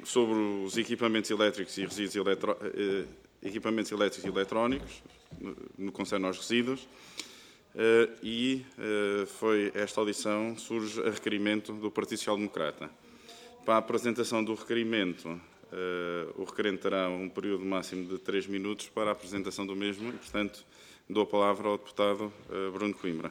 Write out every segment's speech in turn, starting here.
sobre os equipamentos elétricos e resíduos equipamentos elétricos e eletrónicos, no que concerne aos resíduos, foi esta audição surge a requerimento do Partido Social Democrata. Para a apresentação do requerimento, o requerente terá um período máximo de 3 minutos para a apresentação do mesmo e, portanto, dou a palavra ao deputado Bruno Coimbra.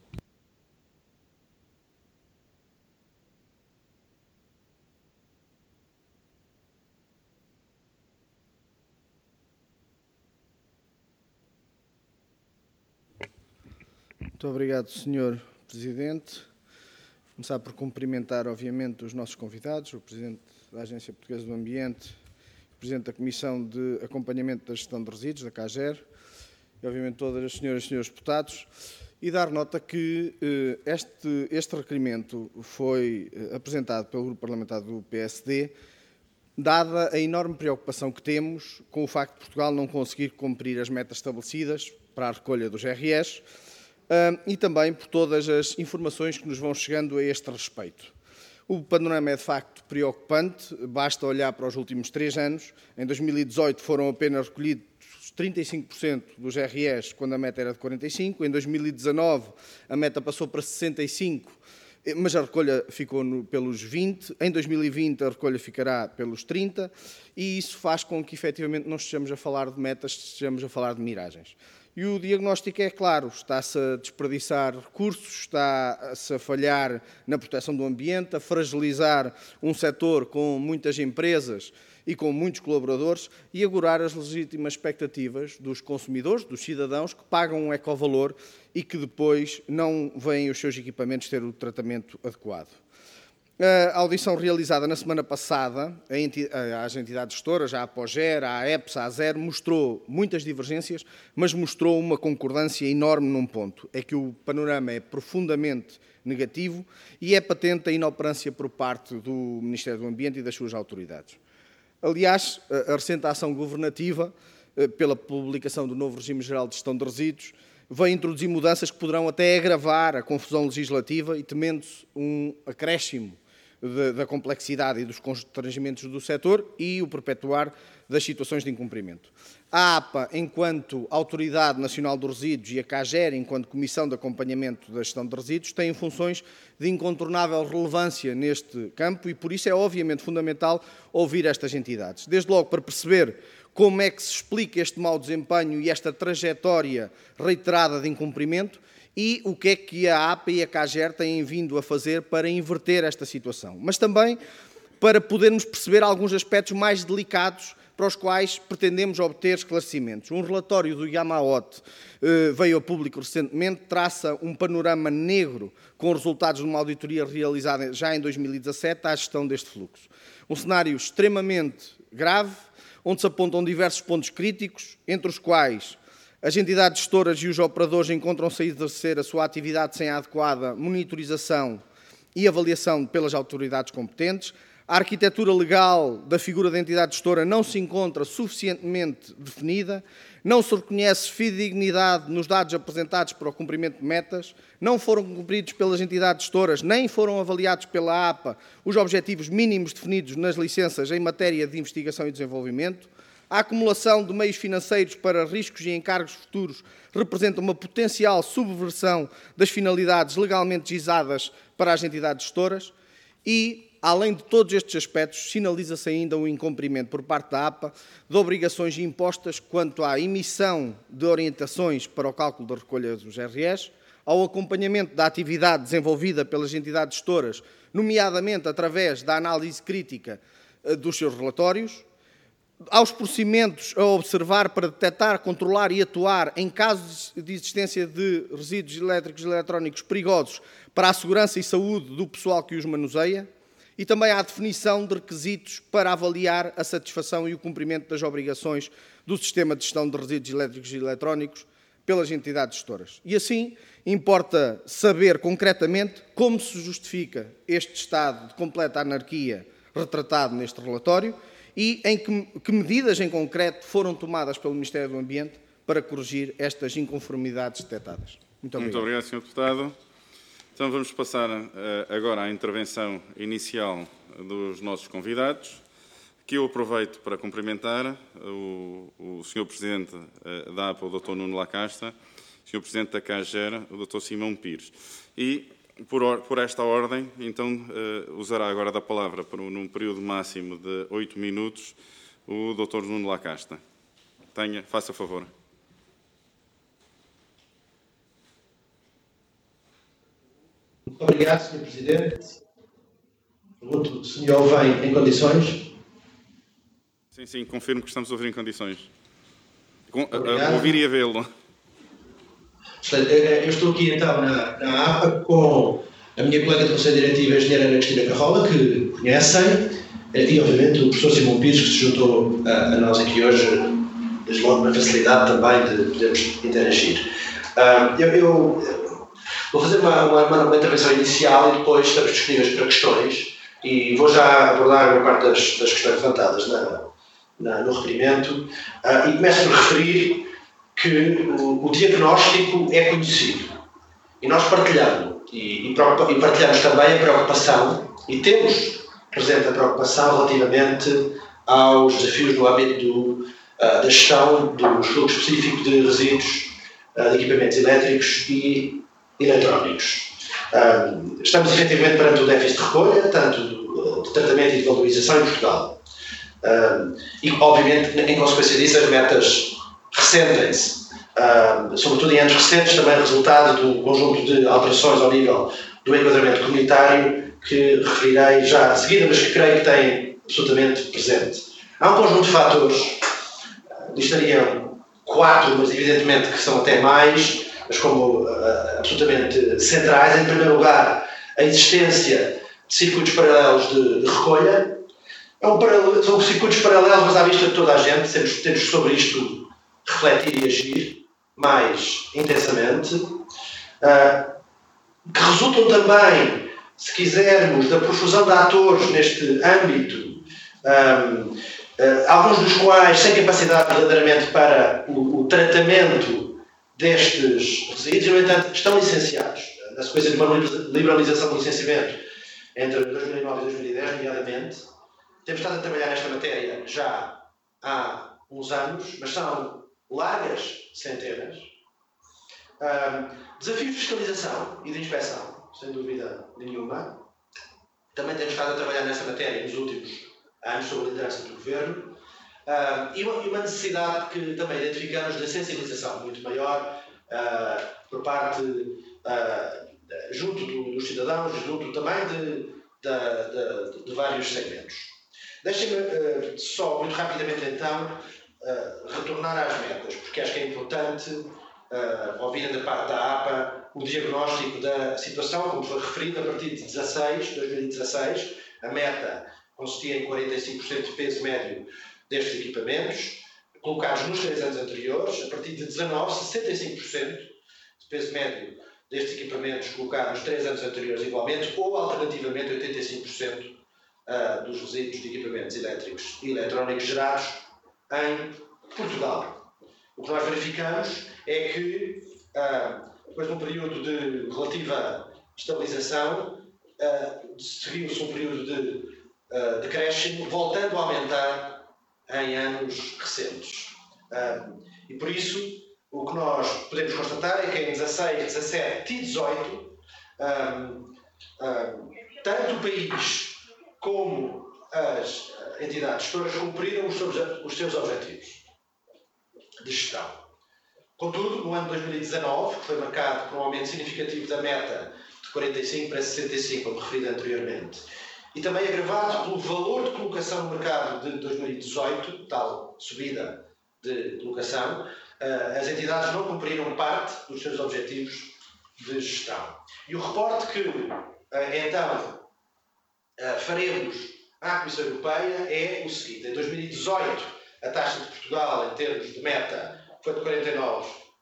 Muito obrigado, Sr. Presidente. Vou começar por cumprimentar, obviamente, os nossos convidados, o Presidente da Agência Portuguesa do Ambiente, o Presidente da Comissão de Acompanhamento da Gestão de Resíduos, da CAGER, e, obviamente, todas as senhoras e senhores deputados, e dar nota que este requerimento foi apresentado pelo Grupo Parlamentar do PSD, dada a enorme preocupação que temos com o facto de Portugal não conseguir cumprir as metas estabelecidas para a recolha dos RS, e também por todas as informações que nos vão chegando a este respeito. O panorama é de facto preocupante, basta olhar para os últimos 3 anos. Em 2018 foram apenas recolhidos 35% dos RS, quando a meta era de 45%. Em 2019 a meta passou para 65%, mas a recolha ficou pelos 20%. Em 2020 a recolha ficará pelos 30%, e isso faz com que efetivamente não estejamos a falar de metas, estejamos a falar de miragens. E o diagnóstico é claro, está-se a desperdiçar recursos, está-se a falhar na proteção do ambiente, a fragilizar um setor com muitas empresas e com muitos colaboradores e agorar as legítimas expectativas dos consumidores, dos cidadãos que pagam um ecovalor e que depois não veem os seus equipamentos ter o tratamento adequado. A audição realizada na semana passada às entidades gestoras, à APOGER, à EPS, à AZER, mostrou muitas divergências, mas mostrou uma concordância enorme num ponto. É que o panorama é profundamente negativo e é patente a inoperância por parte do Ministério do Ambiente e das suas autoridades. Aliás, a recente ação governativa, pela publicação do novo Regime Geral de Gestão de Resíduos, vai introduzir mudanças que poderão até agravar a confusão legislativa e temendo-se um acréscimo da complexidade e dos constrangimentos do setor e o perpetuar das situações de incumprimento. A APA, enquanto Autoridade Nacional dos Resíduos, e a CAGER, enquanto Comissão de Acompanhamento da Gestão de Resíduos, têm funções de incontornável relevância neste campo e, por isso, é obviamente fundamental ouvir estas entidades. Desde logo para perceber como é que se explica este mau desempenho e esta trajetória reiterada de incumprimento e o que é que a APA e a CAGER têm vindo a fazer para inverter esta situação. Mas também para podermos perceber alguns aspectos mais delicados para os quais pretendemos obter esclarecimentos. Um relatório do Yamaote veio a público recentemente, traça um panorama negro com os resultados de uma auditoria realizada já em 2017 à gestão deste fluxo. Um cenário extremamente grave, onde se apontam diversos pontos críticos, entre os quais as entidades gestoras e os operadores encontram-se a exercer a sua atividade sem a adequada monitorização e avaliação pelas autoridades competentes. A arquitetura legal da figura da entidade gestora não se encontra suficientemente definida, não se reconhece fidedignidade nos dados apresentados para o cumprimento de metas, não foram cumpridos pelas entidades gestoras, nem foram avaliados pela APA os objetivos mínimos definidos nas licenças em matéria de investigação e desenvolvimento. A acumulação de meios financeiros para riscos e encargos futuros representa uma potencial subversão das finalidades legalmente gizadas para as entidades gestoras e, além de todos estes aspectos, sinaliza-se ainda o incumprimento por parte da APA de obrigações impostas quanto à emissão de orientações para o cálculo da recolha dos RS, ao acompanhamento da atividade desenvolvida pelas entidades gestoras, nomeadamente através da análise crítica dos seus relatórios, aos procedimentos a observar para detectar, controlar e atuar em casos de existência de resíduos elétricos e eletrónicos perigosos para a segurança e saúde do pessoal que os manuseia, e também à definição de requisitos para avaliar a satisfação e o cumprimento das obrigações do sistema de gestão de resíduos elétricos e eletrónicos pelas entidades gestoras. E assim, importa saber concretamente como se justifica este estado de completa anarquia retratado neste relatório e em que medidas em concreto foram tomadas pelo Ministério do Ambiente para corrigir estas inconformidades detectadas. Muito obrigado. Muito obrigado, Sr. Deputado. Então vamos passar agora à intervenção inicial dos nossos convidados. que eu aproveito para cumprimentar o Sr. Presidente da APA, o Dr. Nuno Lacasta, o Sr. Presidente da CAGER, o Dr. Simão Pires. E, por esta ordem, então, usará agora da palavra, num período máximo de 8 minutos, o Dr. Nuno Lacasta. Faça favor. Muito obrigado, Sr. Presidente. Pergunto se me ouvem em condições. Sim, confirmo que estamos a ouvir em condições. Obrigado. Ouvir e a vê-lo. Eu estou aqui então na APA com a minha colega de Conselho Diretivo, a engenheira Ana Cristina Carrola, que conhecem, e obviamente o professor Simão Pires, que se juntou a nós aqui hoje, desde logo na facilidade também de podermos interagir. Eu vou fazer uma intervenção inicial e depois estamos disponíveis para questões, e vou já abordar uma parte das questões levantadas no requerimento, e começo por referir que o diagnóstico é conhecido e nós partilhamos e partilhamos também a preocupação e temos presente a preocupação relativamente aos desafios no âmbito da gestão do fluxo específico de resíduos de equipamentos elétricos e eletrónicos. Estamos efetivamente perante o déficit de recolha, tanto de tratamento e de valorização em Portugal. E, obviamente, em consequência disso, as metas ressentem-se, sobretudo em anos recentes, também resultado do conjunto de alterações ao nível do enquadramento comunitário, que referirei já de seguida, mas que creio que tem absolutamente presente. Há um conjunto de fatores, listariam 4, mas evidentemente que são até mais, mas como absolutamente centrais. Em primeiro lugar, a existência de circuitos paralelos de recolha. São circuitos paralelos, mas à vista de toda a gente, temos sobre isto refletir e agir mais intensamente, que resultam também, se quisermos, da profusão de atores neste âmbito, alguns dos quais sem capacidade verdadeiramente para o tratamento destes resíduos, no entanto, estão licenciados, na sequência de uma liberalização do licenciamento entre 2009 e 2010, nomeadamente. Temos estado a trabalhar nesta matéria já há uns anos, mas são largas centenas. Desafios de fiscalização e de inspeção, sem dúvida nenhuma. Também temos estado a trabalhar nesta matéria nos últimos anos, sob a liderança do Governo. E uma necessidade que também identificamos de sensibilização muito maior por parte, junto dos cidadãos, junto também de vários segmentos. Deixem-me só, muito rapidamente então, retornar às metas, porque acho que é importante ouvir da parte da APA o diagnóstico da situação, como foi referido, a partir de 2016, a meta consistia em 45% de peso médio destes equipamentos, colocados nos 3 anos anteriores. A partir de 19, 65% de peso médio destes equipamentos colocados nos 3 anos anteriores igualmente, ou alternativamente 85% dos resíduos de equipamentos elétricos e eletrónicos gerados em Portugal. O que nós verificamos é que, depois de um período de relativa estabilização, seguiu-se um período de decréscimo, voltando a aumentar em anos recentes. E por isso, o que nós podemos constatar é que em 16, 17 e 18, tanto o país como as entidades gestoras cumpriram os seus objetivos de gestão. Contudo, no ano de 2019, que foi marcado por um aumento significativo da meta de 45 para 65, como referido anteriormente, e também agravado pelo valor de colocação no mercado de 2018, tal subida de colocação, as entidades não cumpriram parte dos seus objetivos de gestão. E o reporte que, então, faremos à Comissão Europeia é o seguinte: em 2018, a taxa de Portugal, em termos de meta, foi de 49%,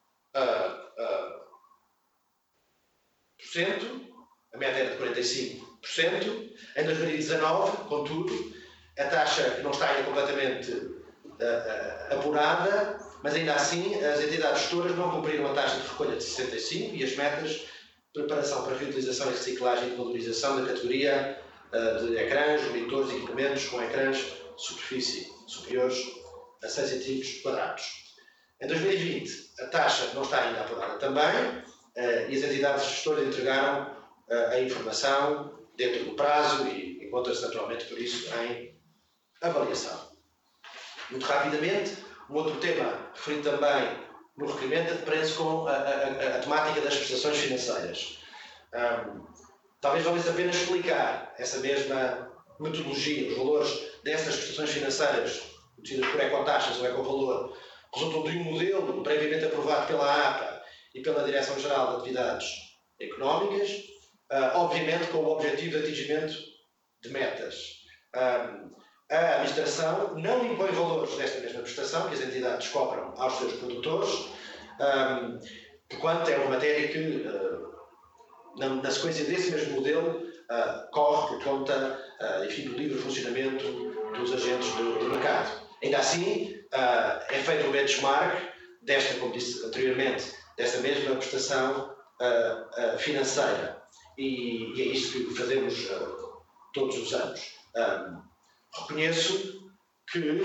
a meta era de 45%. Em 2019, contudo, a taxa não está ainda completamente apurada, mas ainda assim as entidades gestoras não cumpriram a taxa de recolha de 65% e as metas de preparação para reutilização e reciclagem e de valorização da categoria de ecrãs, monitores e equipamentos com ecrãs superfície superiores a 6 centímetros quadrados. Em 2020, a taxa não está ainda apurada também e as entidades gestoras entregaram a informação dentro do prazo e encontra-se naturalmente por isso em avaliação. Muito rapidamente, um outro tema referido também no requerimento prende-se com a temática das prestações financeiras. Talvez valesse a pena explicar essa mesma metodologia, os valores dessas prestações financeiras, obtidas por ecotaxas ou ecovalor, resultam de um modelo previamente aprovado pela APA e pela Direção-Geral de Atividades Económicas, obviamente com o objetivo de atingimento de metas. A administração não impõe valores desta mesma prestação que as entidades cobram aos seus produtores, porquanto é uma matéria que, na sequência desse mesmo modelo, corre por conta do livre funcionamento dos agentes do mercado. Ainda assim, é feito um benchmark desta, como disse anteriormente, dessa mesma prestação financeira. E é isto que fazemos todos os anos. Reconheço que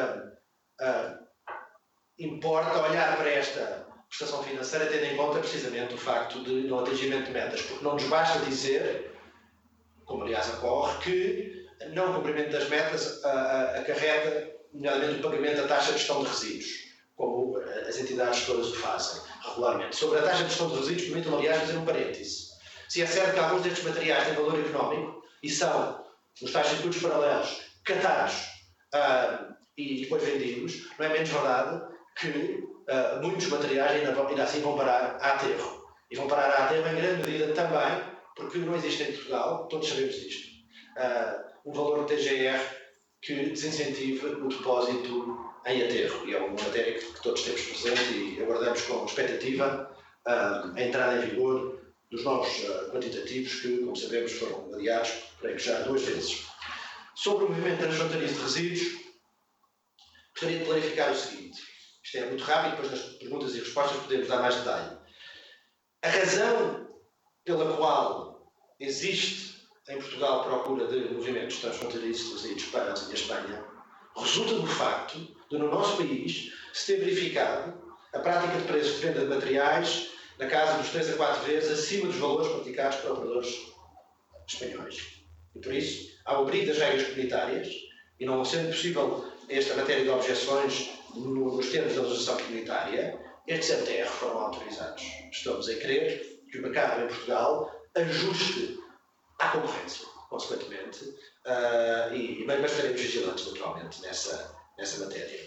importa olhar para esta prestação financeira tendo em conta precisamente o facto de não atingimento de metas, porque não nos basta dizer, como aliás ocorre, que não cumprimento das metas acarreta, nomeadamente, o pagamento da taxa de gestão de resíduos, como as entidades todas o fazem regularmente. Sobre a taxa de gestão de resíduos, permitam-me aliás fazer um parêntese. Se é certo que alguns destes materiais têm valor económico e são, nos tais circuitos paralelos, catados e depois vendidos, não é menos verdade que muitos materiais ainda assim vão parar a aterro. E vão parar a aterro em grande medida também porque não existe em Portugal, todos sabemos disto, um valor de TGR que desincentive o depósito em aterro. E é uma matéria que todos temos presente e aguardamos com expectativa a entrada em vigor dos novos quantitativos que, como sabemos, foram adiados para já 2 vezes. Sobre o movimento transfronteiriço de resíduos, gostaria de clarificar o seguinte. Isto é muito rápido, depois nas perguntas e respostas podemos dar mais detalhe. A razão pela qual existe em Portugal procura de movimentos transfronteiriços de resíduos para a Espanha resulta do facto de, no nosso país, se ter verificado a prática de preços de venda de materiais na casa dos 3 a 4 vezes acima dos valores praticados por operadores espanhóis. E por isso, ao abrir das regras comunitárias, e não sendo possível esta matéria de objeções nos termos da legislação comunitária, estes MTR foram autorizados. Estamos a querer que o mercado em Portugal ajuste à concorrência, consequentemente, mas estaremos vigilantes, naturalmente, nessa matéria.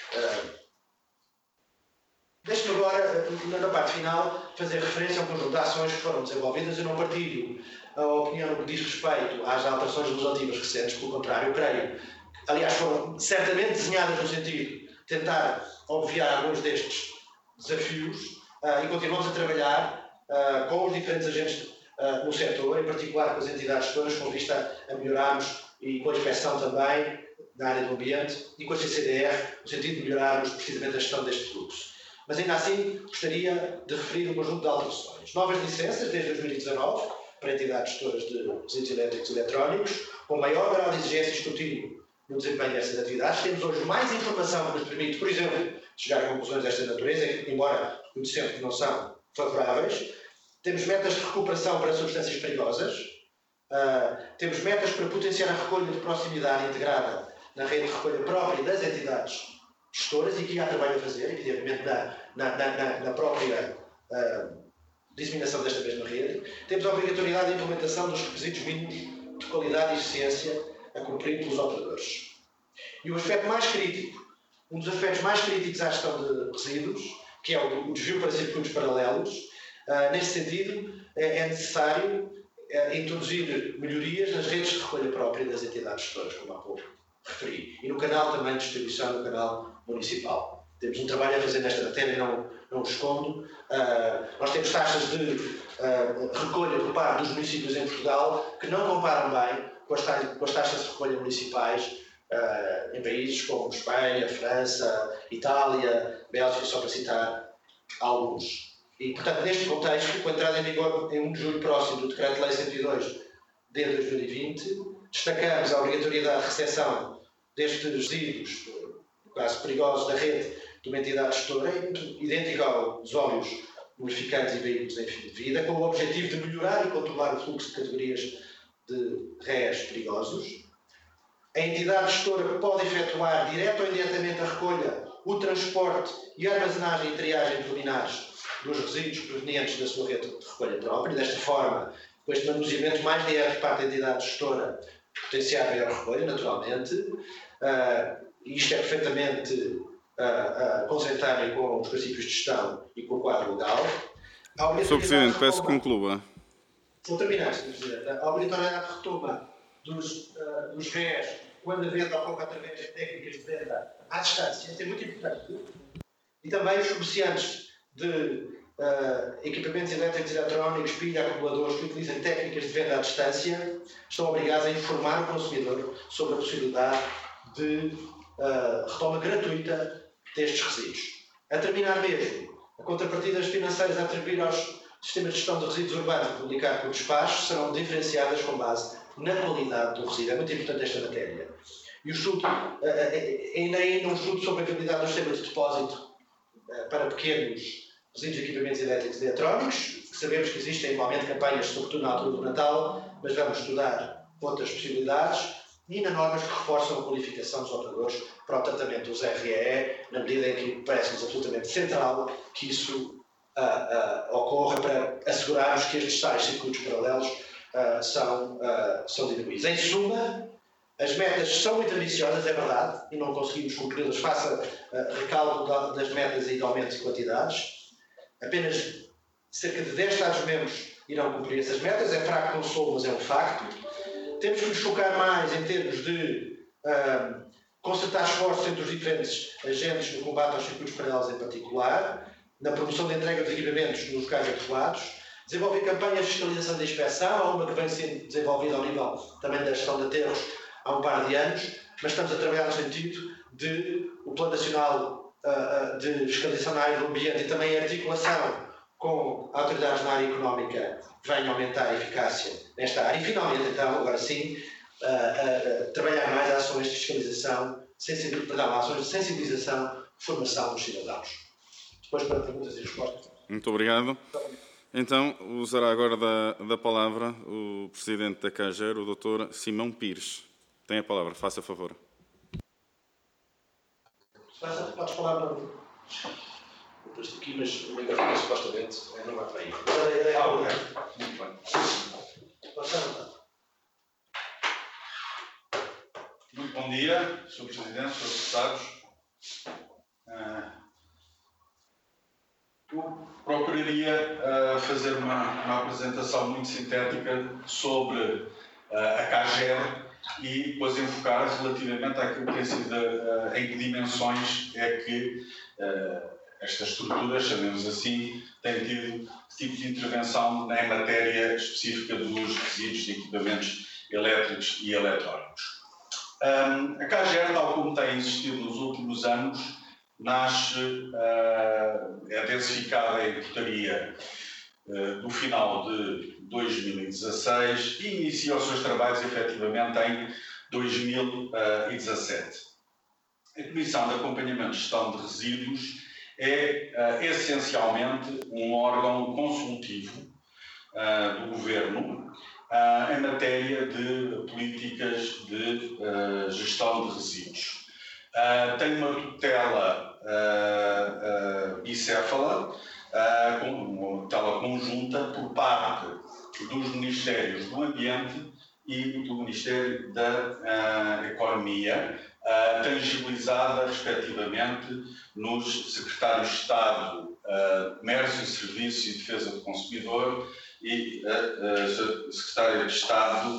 Deixe-me agora, na parte final, fazer referência a um conjunto de ações que foram desenvolvidas. Eu não partilho a opinião no que diz respeito às alterações legislativas recentes, pelo contrário, eu creio que, aliás, foram certamente desenhadas no sentido de tentar obviar alguns destes desafios e continuamos a trabalhar com os diferentes agentes no setor, em particular com as entidades todas, com vista a melhorarmos e com a inspeção também na área do ambiente e com a CCDR, no sentido de melhorarmos precisamente a gestão deste fluxo. Mas ainda assim gostaria de referir um conjunto de alterações. Novas licenças desde 2019 para entidades todas de resíduos elétricos e eletrónicos, com maior grau de exigência e escrutínio no desempenho destas atividades. Temos hoje mais informação que nos permite, por exemplo, chegar a conclusões desta natureza, embora conhecendo que não são favoráveis. Temos metas de recuperação para substâncias perigosas. Temos metas para potenciar a recolha de proximidade integrada na rede de recolha própria das entidades gestoras e que há trabalho a fazer, evidentemente, na própria disseminação desta mesma rede. Temos a obrigatoriedade de implementação dos requisitos mínimos de qualidade e eficiência a cumprir pelos operadores. E o aspecto mais crítico, um dos aspectos mais críticos à gestão de resíduos, que é o desvio para circuitos paralelos, nesse sentido, é necessário introduzir melhorias nas redes de recolha própria das entidades gestoras, como há pouco referi, e no canal também de distribuição, no canal municipal. Temos um trabalho a fazer nesta matéria, não o escondo. Nós temos taxas de recolha por parte dos municípios em Portugal que não comparam bem com as taxas de recolha municipais em países como Espanha, França, Itália, Bélgica, só para citar alguns. E, portanto, neste contexto, com a entrada em vigor em 1 de julho próximo do Decreto-Lei 102 de 2020, destacamos a obrigatoriedade de recepção destes resíduos, no caso perigosos, da rede de uma entidade gestora, idêntico aos óleos lubrificantes e veículos em fim de vida, com o objetivo de melhorar e controlar o fluxo de categorias de rés perigosos. A entidade gestora pode efetuar direto ou indiretamente a recolha, o transporte e a armazenagem e triagem preliminares dos resíduos provenientes da sua rede de recolha própria. Desta forma, com este manuseamento mais direto para a entidade gestora, potenciar a maior recolha, naturalmente. Isto é perfeitamente concentrado com os princípios de gestão e com o quadro legal. Sr. Presidente, peço que conclua. Vou terminar, Sr. Presidente. A obrigatoriedade de retoma dos RES quando a venda ocorre através de técnicas de venda à distância. Isto é muito importante. E também os comerciantes de equipamentos elétricos e eletrónicos, pilha, acumuladores que utilizem técnicas de venda à distância estão obrigados a informar o consumidor sobre a possibilidade de retoma gratuita destes resíduos. A terminar mesmo, a contrapartidas financeiras a atribuir aos sistemas de gestão de resíduos urbanos publicados por despacho serão diferenciadas com base na qualidade do resíduo. É muito importante esta matéria. E o estudo, ainda um estudo sobre a viabilidade do sistema de depósito para pequenos resíduos de equipamentos elétricos e eletrónicos, que sabemos que existem igualmente campanhas, sobretudo na altura do Natal, mas vamos estudar outras possibilidades, e ainda normas que reforçam a qualificação dos operadores para o tratamento dos REE, na medida em que parece-nos absolutamente central que isso ocorra para assegurarmos que estes tais circuitos paralelos são diminuídos. Em suma, as metas são muito ambiciosas, é verdade, e não conseguimos cumpri-las face a recálculo das metas e de aumento de quantidades. Apenas cerca de 10 Estados-membros irão cumprir essas metas, é fraco consolo, mas é um facto. Temos que nos focar mais em termos de concertar esforços entre os diferentes agentes no combate aos circuitos paralelos em particular, na promoção da entrega dos equipamentos nos locais adequados, desenvolver campanhas de fiscalização e de inspeção, há uma que vem sendo desenvolvida ao nível também da gestão de aterros há um par de anos, mas estamos a trabalhar no sentido de o Plano Nacional de Fiscalização na área do ambiente e também a articulação com autoridades na área económica venham aumentar a eficácia nesta área. E finalmente, então, agora sim, trabalhar mais ações de fiscalização, ações de sensibilização, formação dos cidadãos. Depois para perguntas e respostas. Muito obrigado. Então, usará agora da palavra o Presidente da CAGER, o Dr. Simão Pires. Tem a palavra, faça favor. Podes falar no... Depois de aqui, mas o microfone supostamente não vai para aí. Muito bem. Muito bom dia, Sr. Presidente, Srs. Deputados. Eu procuraria fazer uma apresentação muito sintética sobre a CAGER e depois enfocar relativamente àquilo que tem sido em que dimensões é que estas estruturas, chamemos assim, têm tido tipo de intervenção em matéria específica dos resíduos de equipamentos elétricos e eletrónicos. A CAGER, tal como tem existido nos últimos anos, nasce, é densificada em portaria do final de 2016 e inicia os seus trabalhos efetivamente em 2017. A Comissão de Acompanhamento e Gestão de Resíduos é essencialmente um órgão consultivo do Governo em matéria de políticas de gestão de resíduos. Tem uma tutela bicéfala, uma tutela conjunta por parte dos Ministérios do Ambiente e do Ministério da Economia, tangibilizada, respectivamente, nos Secretários de Estado de Comércio, Serviços e Defesa do Consumidor e Secretária de Estado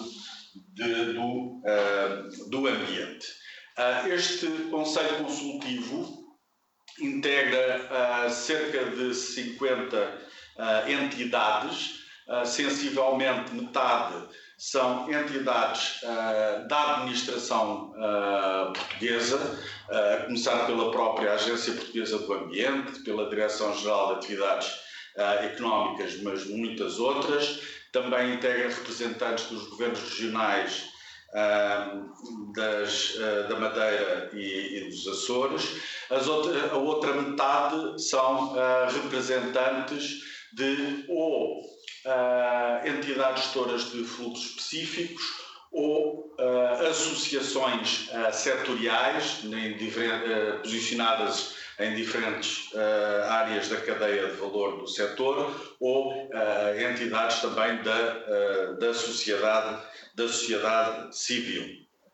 do Ambiente. Este Conselho Consultivo integra cerca de 50 entidades, sensivelmente metade são entidades da administração portuguesa, a começar pela própria Agência Portuguesa do Ambiente, pela Direção-Geral de Atividades Económicas, mas muitas outras. Também integra representantes dos governos regionais da Madeira e dos Açores. A outra metade são representantes de ou entidades gestoras de fluxos específicos ou associações setoriais posicionadas em diferentes áreas da cadeia de valor do setor, ou entidades também da sociedade civil.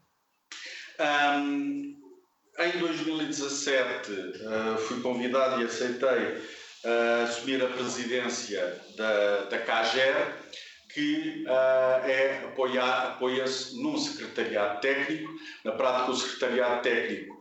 Em 2017 fui convidado e aceitei assumir a presidência da CAGER, que apoia-se num secretariado técnico. Na prática, o secretariado técnico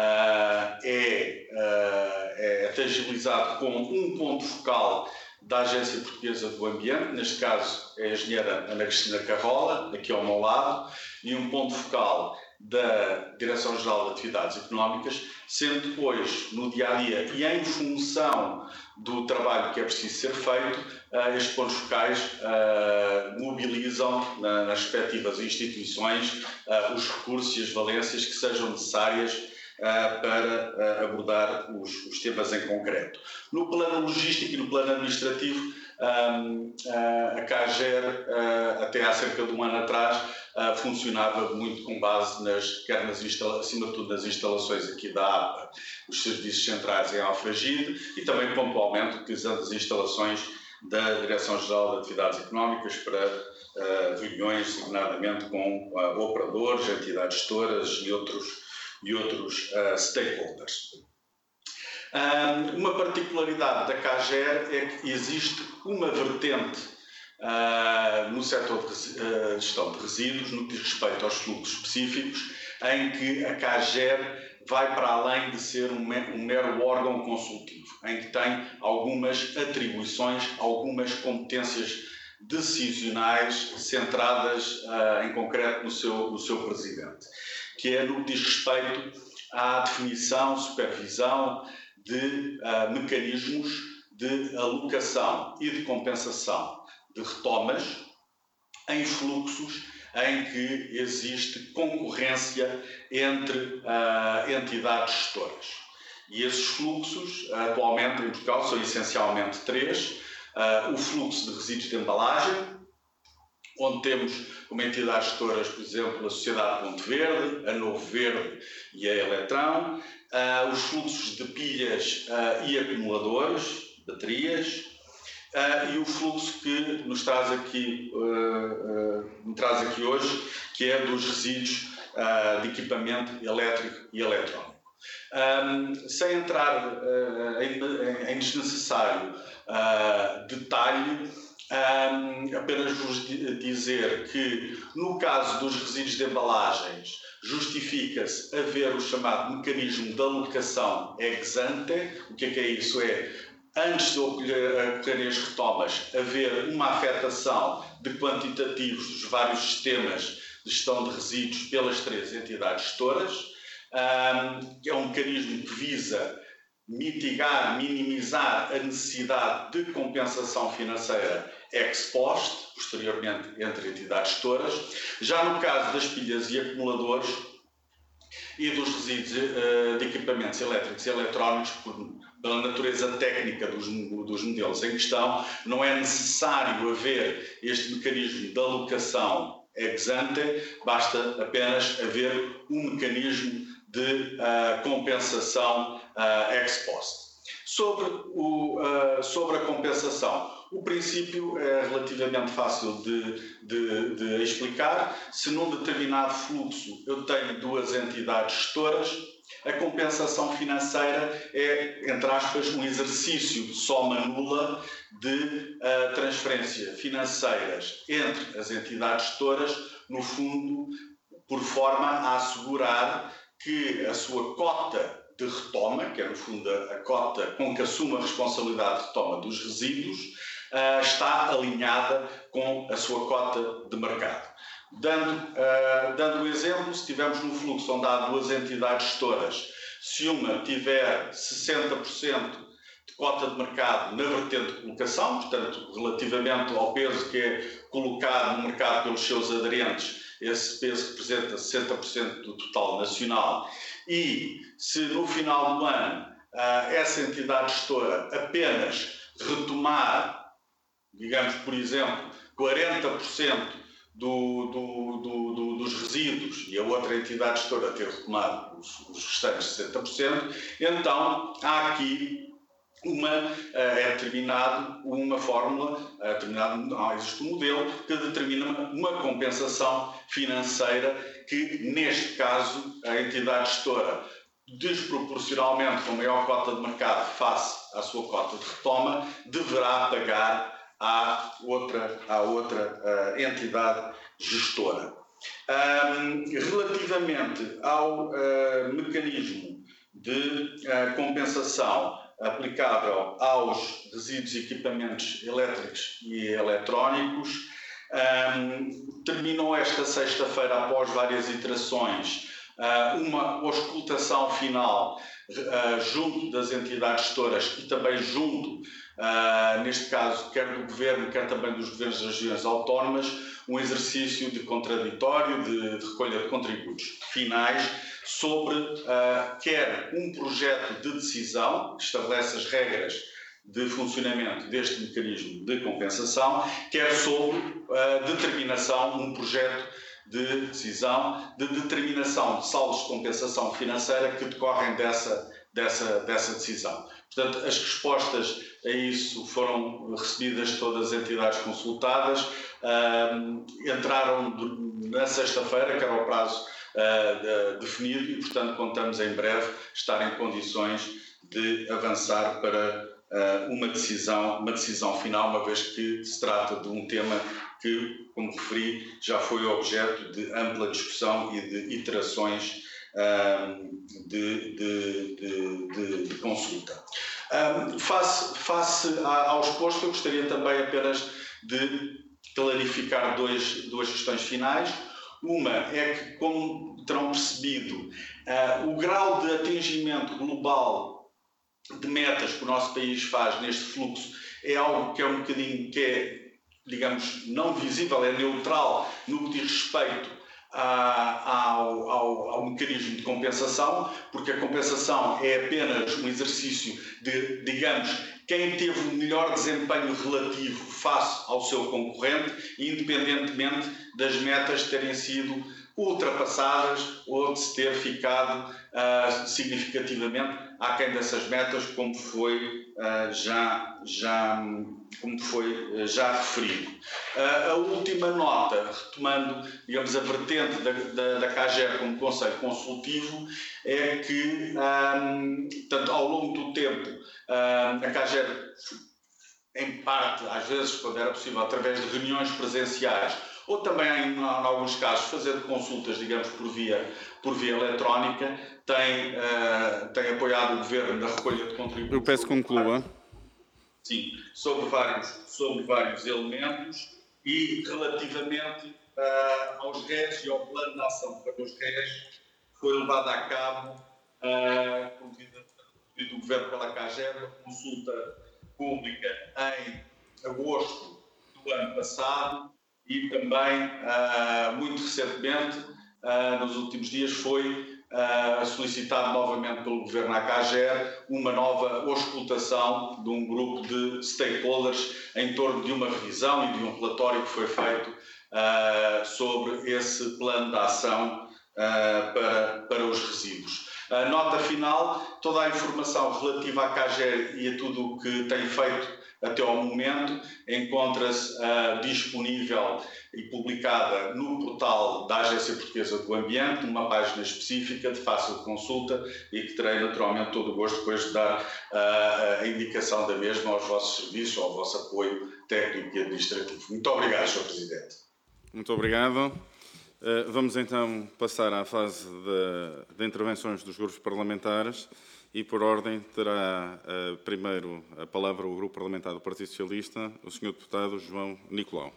é tangibilizado com um ponto focal da Agência Portuguesa do Ambiente, neste caso é a engenheira Ana Cristina Carrola, aqui ao meu lado, e um ponto focal da Direção-Geral de Atividades Económicas, sendo depois, no dia-a-dia e em função do trabalho que é preciso ser feito, estes pontos focais mobilizam nas respectivas instituições os recursos e as valências que sejam necessárias para abordar os temas em concreto. No plano logístico e no plano administrativo, a CAGER, até há cerca de um ano atrás, funcionava muito com base acima de tudo nas instalações aqui da APA, os serviços centrais em Alfragide, e também pontualmente utilizando as instalações da Direção-Geral de Atividades Económicas para reuniões, designadamente com operadores, entidades gestoras e outros stakeholders. Uma particularidade da CAGER é que existe uma vertente no setor de gestão de resíduos, no que diz respeito aos fluxos específicos, em que a CAGER vai para além de ser um mero órgão consultivo, em que tem algumas atribuições, algumas competências decisionais centradas em concreto no seu presidente, que é no que diz respeito à definição, supervisão de mecanismos de alocação e de compensação de retomas em fluxos em que existe concorrência entre entidades gestoras. E esses fluxos, atualmente em Portugal, são essencialmente três. O fluxo de resíduos de embalagem, onde temos como entidades gestoras, por exemplo, a Sociedade Ponte Verde, a Novo Verde e a Eletrão, os fluxos de pilhas e acumuladores, baterias, e o fluxo que me traz aqui hoje, que é dos resíduos de equipamento elétrico e eletrónico. Sem entrar em desnecessário detalhe, apenas vos dizer que, no caso dos resíduos de embalagens, justifica-se haver o chamado mecanismo de alocação ex ante. O que é isso? Antes de ocorrerem as retomas, haver uma afetação de quantitativos dos vários sistemas de gestão de resíduos pelas três entidades gestoras, que é um mecanismo que visa mitigar, minimizar a necessidade de compensação financeira ex post, posteriormente entre entidades gestoras. Já no caso das pilhas e acumuladores e dos resíduos de equipamentos elétricos e eletrónicos, pela natureza técnica dos modelos em questão, não é necessário haver este mecanismo de alocação ex ante, basta apenas haver um mecanismo de compensação ex post. Sobre a compensação, o princípio é relativamente fácil de explicar. Se num determinado fluxo eu tenho duas entidades gestoras, a compensação financeira é, entre aspas, um exercício de soma nula de transferências financeiras entre as entidades gestoras, no fundo, por forma a assegurar que a sua cota de retoma, que é no fundo a cota com que assume a responsabilidade de retoma dos resíduos, está alinhada com a sua cota de mercado. Dando o exemplo, se tivermos um fluxo onde há duas entidades gestoras, se uma tiver 60% de cota de mercado na vertente de colocação, portanto, relativamente ao peso que é colocado no mercado pelos seus aderentes, esse peso representa 60% do total nacional, e se no final do ano essa entidade gestora apenas retomar, digamos, por exemplo, 40% dos resíduos e a outra entidade gestora ter retomado os restantes 60%, então há aqui é determinado uma fórmula, existe um modelo que determina uma compensação financeira que, neste caso, a entidade gestora, desproporcionalmente com maior cota de mercado face à sua cota de retoma, deverá pagar à outra entidade gestora. Relativamente ao mecanismo de compensação aplicável aos resíduos e equipamentos elétricos e eletrónicos, terminou esta sexta-feira, após várias iterações, uma auscultação final junto das entidades gestoras e também junto, neste caso, quer do Governo, quer também dos Governos das regiões autónomas, um exercício de contraditório, de recolha de contributos finais, sobre quer um projeto de decisão que estabelece as regras de funcionamento deste mecanismo de compensação, quer sobre determinação, um projeto de decisão de determinação de saldos de compensação financeira que decorrem dessa decisão. Portanto, as respostas a isso foram recebidas de todas as entidades consultadas, entraram na sexta-feira, que era o prazo definido, e, portanto, contamos em breve estar em condições de avançar para uma decisão final, uma vez que se trata de um tema que, como referi, já foi objeto de ampla discussão e de iterações de consulta. Face ao exposto, eu gostaria também apenas de clarificar duas questões finais. Uma é que, como terão percebido, o grau de atingimento global de metas que o nosso país faz neste fluxo é algo que é um bocadinho, digamos, não visível, é neutral no que diz respeito ao mecanismo de compensação, porque a compensação é apenas um exercício de, digamos, quem teve o melhor desempenho relativo face ao seu concorrente, independentemente das metas terem sido ultrapassadas ou de se ter ficado significativamente aquém dessas metas, como foi já referido. A última nota, retomando, digamos, a vertente da CAGER como Conselho Consultivo, é que, portanto, ao longo do tempo, a CAGER, em parte, às vezes, quando era possível, através de reuniões presenciais, ou também, em alguns casos, fazendo consultas, digamos, por via eletrónica, tem apoiado o Governo na recolha de contributos. Eu peço que conclua. Sim, sobre vários elementos, e relativamente aos RES e ao plano de ação para os RES, foi levado a cabo, convido o Governo pela CAGER, a consulta pública em agosto do ano passado, e também, muito recentemente, nos últimos dias, foi solicitado novamente pelo Governo à CAGER uma nova auscultação de um grupo de stakeholders em torno de uma revisão e de um relatório que foi feito sobre esse plano de ação para os resíduos. Nota final: toda a informação relativa à CAGER e a tudo o que tem feito até ao momento encontra-se disponível e publicada no portal da Agência Portuguesa do Ambiente, numa página específica de fácil consulta, e que terei naturalmente todo o gosto depois de dar a indicação da mesma aos vossos serviços, ao vosso apoio técnico e administrativo. Muito obrigado, Sr. Presidente. Muito obrigado. Vamos então passar à fase de intervenções dos grupos parlamentares, e por ordem terá primeiro a palavra o Grupo Parlamentar do Partido Socialista, o Sr. Deputado João Nicolau.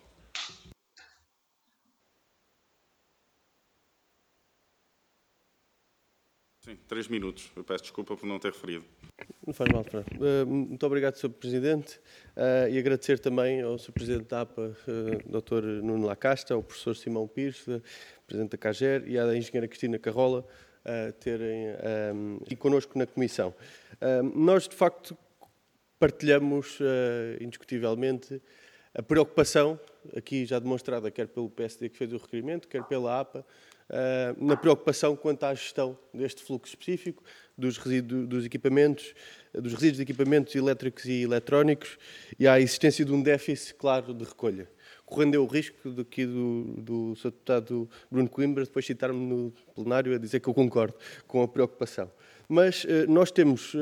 Sim, 3 minutos. Eu peço desculpa por não ter referido. Não faz mal, Fernando. Muito obrigado, Sr. Presidente, e agradecer também ao Sr. Presidente da APA, Dr. Nuno Lacasta, ao Professor Simão Pires, Presidente da CAGER, e à Engenheira Cristina Carrola, terem aqui connosco na Comissão. Nós, de facto, partilhamos indiscutivelmente a preocupação, aqui já demonstrada quer pelo PSD que fez o requerimento, quer pela APA, na preocupação quanto à gestão deste fluxo específico, dos resíduos de equipamentos elétricos e eletrónicos e à existência de um déficit claro de recolha. Correndo o risco do Sr. Deputado Bruno Coimbra depois citar-me no plenário a dizer que eu concordo com a preocupação. Mas nós temos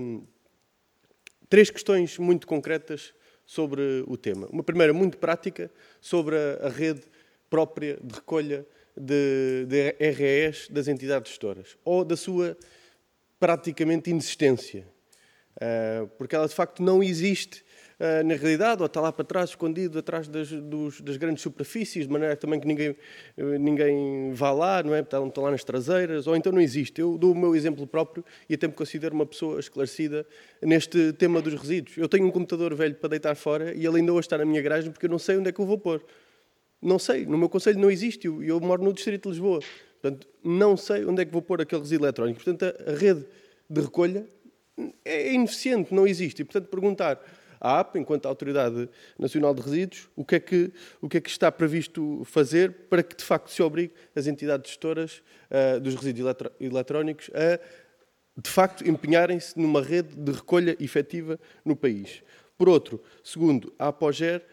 3 questões muito concretas sobre o tema. Uma primeira muito prática sobre a rede própria de recolha de REs das entidades gestoras, ou da sua praticamente inexistência, porque ela de facto não existe na realidade, ou está lá para trás, escondido atrás das grandes superfícies, de maneira também que ninguém vá lá, não é? Estão lá nas traseiras, ou então não existe. Eu dou o meu exemplo próprio e até me considero uma pessoa esclarecida neste tema dos resíduos. Eu tenho um computador velho para deitar fora e ele ainda hoje está na minha garagem porque eu não sei onde é que eu vou pôr. Não sei, no meu concelho não existe, eu moro no distrito de Lisboa. Portanto, não sei onde é que vou pôr aquele resíduo eletrónico. Portanto, a rede de recolha é ineficiente, não existe. E, portanto, perguntar à APA, enquanto Autoridade Nacional de Resíduos, o que é que está previsto fazer para que, de facto, se obrigue as entidades gestoras dos resíduos eletrónicos a, de facto, empenharem-se numa rede de recolha efetiva no país. Por outro, segundo, a APOGER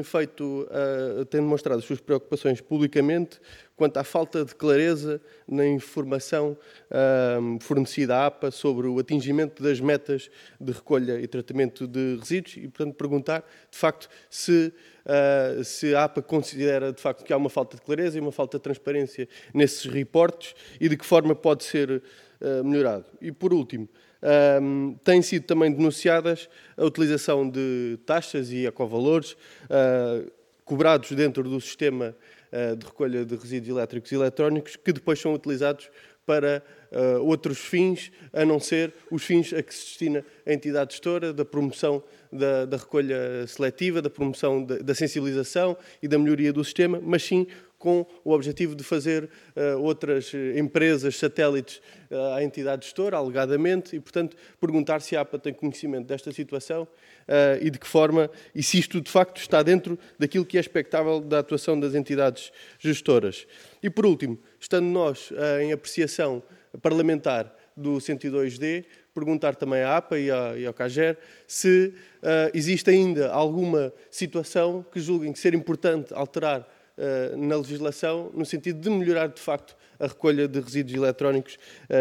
tem demonstrado as suas preocupações publicamente quanto à falta de clareza na informação fornecida à APA sobre o atingimento das metas de recolha e tratamento de resíduos e, portanto, perguntar, de facto, se a APA considera, de facto, que há uma falta de clareza e uma falta de transparência nesses reportes e de que forma pode ser melhorado. E, por último, têm sido também denunciadas a utilização de taxas e ecovalores cobrados dentro do sistema de recolha de resíduos elétricos e eletrónicos que depois são utilizados para outros fins, a não ser os fins a que se destina a entidade gestora, da promoção da recolha seletiva, da promoção da sensibilização e da melhoria do sistema, mas sim com o objetivo de fazer outras empresas, satélites à entidade gestora, alegadamente, e, portanto, perguntar se a APA tem conhecimento desta situação e de que forma, e se isto, de facto, está dentro daquilo que é expectável da atuação das entidades gestoras. E, por último, estando nós em apreciação parlamentar do 102D, perguntar também à APA e ao CAGER se existe ainda alguma situação que julguem ser importante alterar na legislação, no sentido de melhorar, de facto, a recolha de resíduos eletrónicos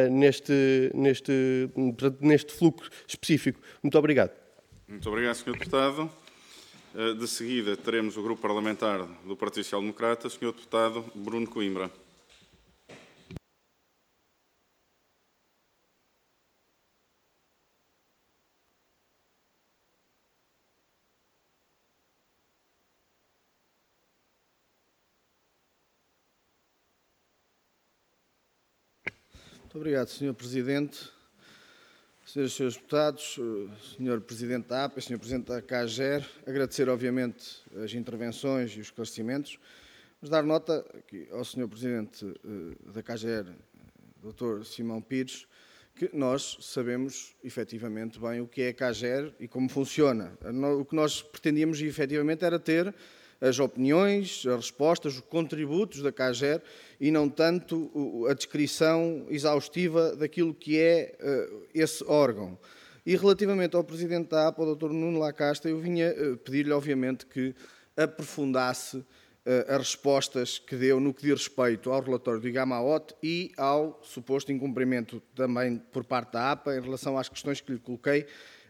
neste fluxo específico. Muito obrigado. Muito obrigado, Sr. Deputado. De seguida, teremos o Grupo Parlamentar do Partido Social Democrata, Sr. Deputado Bruno Coimbra. Muito obrigado, Sr. Presidente. Senhoras e senhores deputados, Sr. Presidente da APA, Sr. Presidente da CAGER, agradecer, obviamente, as intervenções e os esclarecimentos, mas dar nota aqui ao Sr. Presidente da CAGER, Dr. Simão Pires, que nós sabemos, efetivamente, bem o que é a CAGER e como funciona. O que nós pretendíamos, efetivamente, era ter as opiniões, as respostas, os contributos da CAGER e não tanto a descrição exaustiva daquilo que é esse órgão. E relativamente ao Presidente da APA, o Dr. Nuno Lacasta, eu vinha pedir-lhe, obviamente, que aprofundasse as respostas que deu no que diz respeito ao relatório do IGAMAOT e ao suposto incumprimento também por parte da APA em relação às questões que lhe coloquei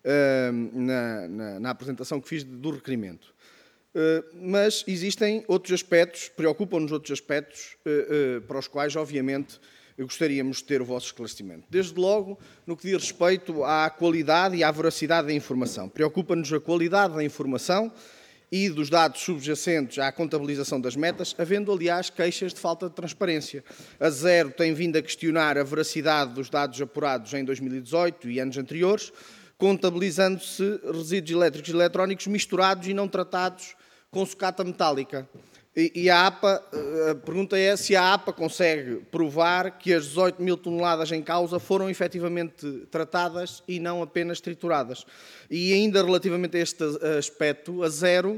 na apresentação que fiz do requerimento. Mas existem outros aspectos, preocupam-nos outros aspectos para os quais, obviamente, gostaríamos de ter o vosso esclarecimento. Desde logo, no que diz respeito à qualidade e à veracidade da informação. Preocupa-nos a qualidade da informação e dos dados subjacentes à contabilização das metas, havendo, aliás, queixas de falta de transparência. A ZERO tem vindo a questionar a veracidade dos dados apurados em 2018 e anos anteriores, contabilizando-se resíduos elétricos e eletrónicos misturados e não tratados com sucata metálica. E a pergunta é se a APA consegue provar que as 18 mil toneladas em causa foram efetivamente tratadas e não apenas trituradas. E ainda relativamente a este aspecto, a Zero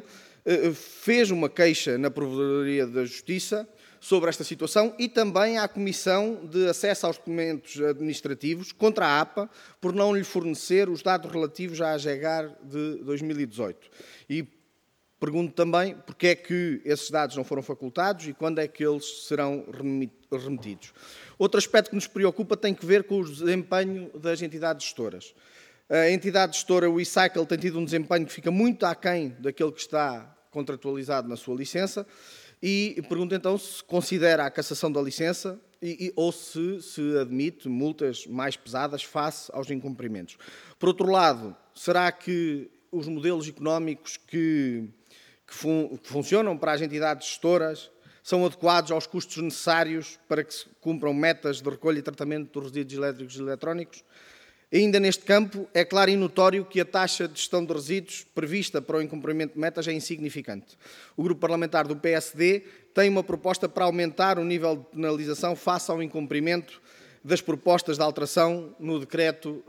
fez uma queixa na Provedoria da Justiça sobre esta situação e também à Comissão de Acesso aos Documentos Administrativos contra a APA por não lhe fornecer os dados relativos à AGEGAR de 2018. E pergunto também porque é que esses dados não foram facultados e quando é que eles serão remetidos. Outro aspecto que nos preocupa tem que ver com o desempenho das entidades gestoras. A entidade gestora, o eCycle, tem tido um desempenho que fica muito aquém daquele que está contratualizado na sua licença e pergunto então se considera a cassação da licença ou se admite multas mais pesadas face aos incumprimentos. Por outro lado, será que os modelos económicos que funcionam para as entidades gestoras são adequados aos custos necessários para que se cumpram metas de recolha e tratamento dos resíduos elétricos e eletrónicos? Ainda neste campo, é claro e notório que a taxa de gestão de resíduos prevista para o incumprimento de metas é insignificante. O Grupo Parlamentar do PSD tem uma proposta para aumentar o nível de penalização face ao incumprimento das propostas de alteração no Decreto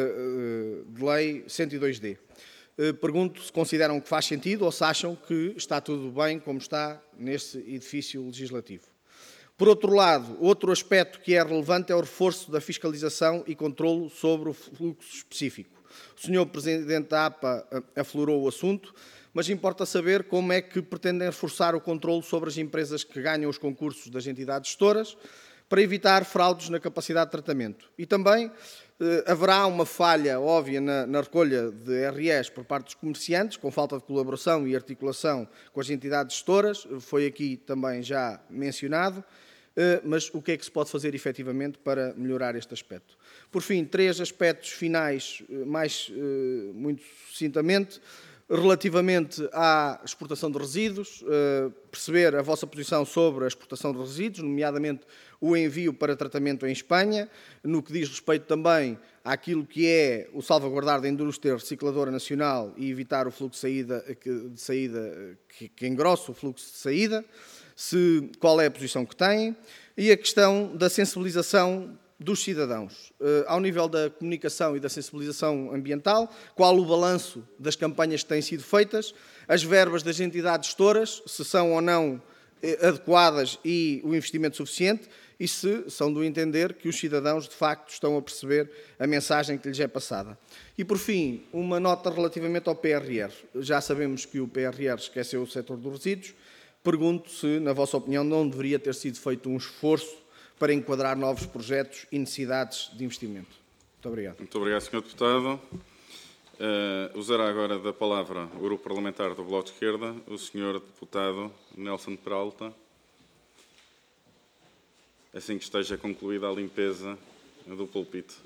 de Lei 102D. Pergunto se consideram que faz sentido ou se acham que está tudo bem como está neste edifício legislativo. Por outro lado, outro aspecto que é relevante é o reforço da fiscalização e controlo sobre o fluxo específico. O Sr. Presidente da APA aflorou o assunto, mas importa saber como é que pretendem reforçar o controlo sobre as empresas que ganham os concursos das entidades gestoras para evitar fraudes na capacidade de tratamento. E também haverá uma falha óbvia na recolha de RS por parte dos comerciantes, com falta de colaboração e articulação com as entidades gestoras, foi aqui também já mencionado, mas o que é que se pode fazer efetivamente para melhorar este aspecto? Por fim, 3 aspectos finais, muito sucintamente. Relativamente à exportação de resíduos, perceber a vossa posição sobre a exportação de resíduos, nomeadamente o envio para tratamento em Espanha, no que diz respeito também àquilo que é o salvaguardar da indústria recicladora nacional e evitar o fluxo de saída que engrossa o fluxo de saída, qual é a posição que têm, e a questão da sensibilização dos cidadãos. Ao nível da comunicação e da sensibilização ambiental, qual o balanço das campanhas que têm sido feitas, as verbas das entidades gestoras, se são ou não adequadas e o investimento suficiente, e se são do entender que os cidadãos, de facto, estão a perceber a mensagem que lhes é passada. E, por fim, uma nota relativamente ao PRR. Já sabemos que o PRR esqueceu o setor dos resíduos. Pergunto se, na vossa opinião, não deveria ter sido feito um esforço para enquadrar novos projetos e necessidades de investimento. Muito obrigado. Muito obrigado, Sr. Deputado. Usará agora da palavra o Grupo Parlamentar do Bloco de Esquerda, o Sr. Deputado Nelson Peralta, assim que esteja concluída a limpeza do púlpito.